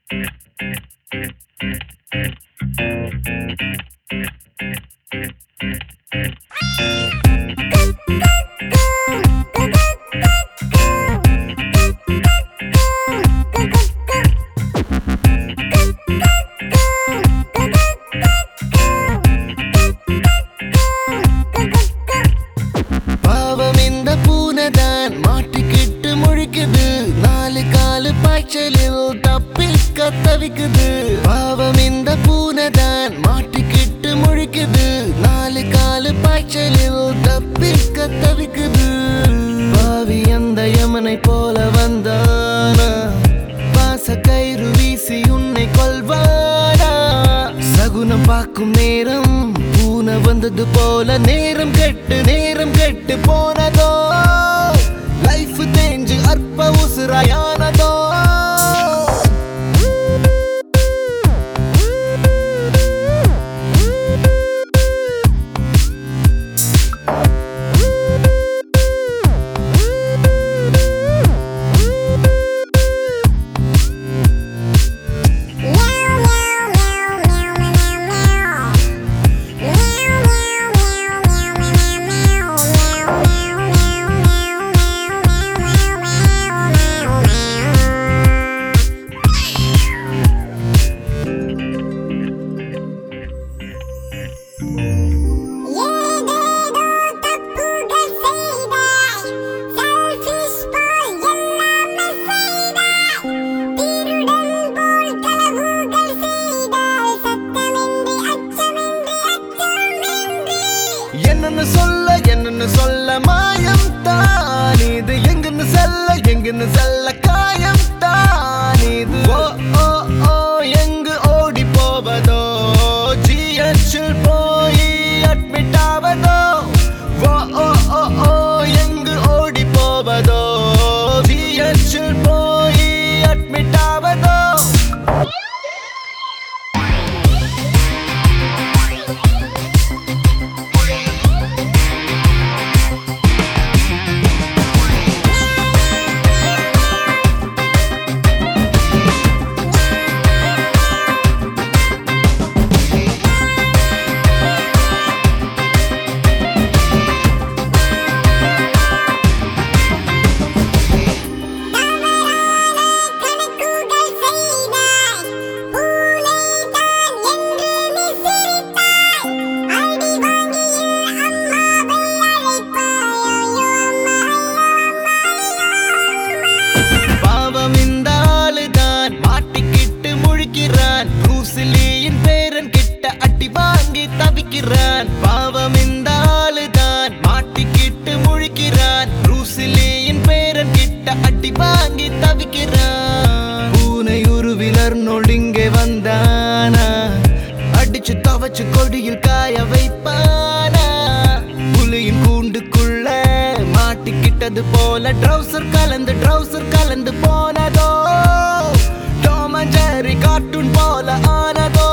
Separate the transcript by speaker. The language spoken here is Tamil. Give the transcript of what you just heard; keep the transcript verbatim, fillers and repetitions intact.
Speaker 1: பாவம் இந்த பூனைதான் மாட்டிக்கிட்டு முழிக்குது, நாலு காலு பாய்ச்சலில் தப்பிக்க தவிக்குது. பாவம் இந்த பூனைதான் மாட்டிக்கிட்டு முழிக்குது, நாலு காலு பாய்ச்சலில் தப்பிக்க தவிக்குது. பாவி அந்த யமனை போல வந்தானா, பாச கயிறு வீசி உன்னை கொல்வானா. சகுனம் பார்க்கும் நேரம் பூனை வந்தது போல, நேரம் கெட்டு நேரம் கெட்டு போனதோ, லைஃப் தேஞ்சு அற்ப உசுராயானதோ. என்னன்னு சொல்ல என்னன்னு சொல்ல மாயம் தான் இது, எங்கன்னு செல்ல எங்கன்னு செல்ல காயம் தான் இது. ஓ ஓ ஓ எங்கு ஓடி போவதோ, ஜிஹெச்சில் போய் அட்மிட் ஆவதோ. ஓ ஓ ஓ ஓ எங்கு ஓடி போவதோ, ஜிஹெச்சில் போய் அட்மிட் ஆவதோ. ரூசிலியின் பேரன் கிட்ட அடி வாங்கி தவிக்கிறான். பாவம் இந்த ஆளுதான் மாட்டிக்கிட்டு முழிக்கிறான். ரூசிலியின் பேரன் கிட்ட அடி வாங்கி தவிக்கிறான். பூனை உருவிலர் நொடிங்கே வந்தானா, அடிச்சு தவச்சு கொடியில் காய வைப்பானா. புலியின் கூண்டுக்குள்ள மாட்டிக்கிட்டது போல, ட்ரௌசர் கலந்து ட்ரௌசர் கலந்து போனதோ, டாம் அண்ட் ஜெர்ரி கார்ட்டூன் போல ஆனதோ.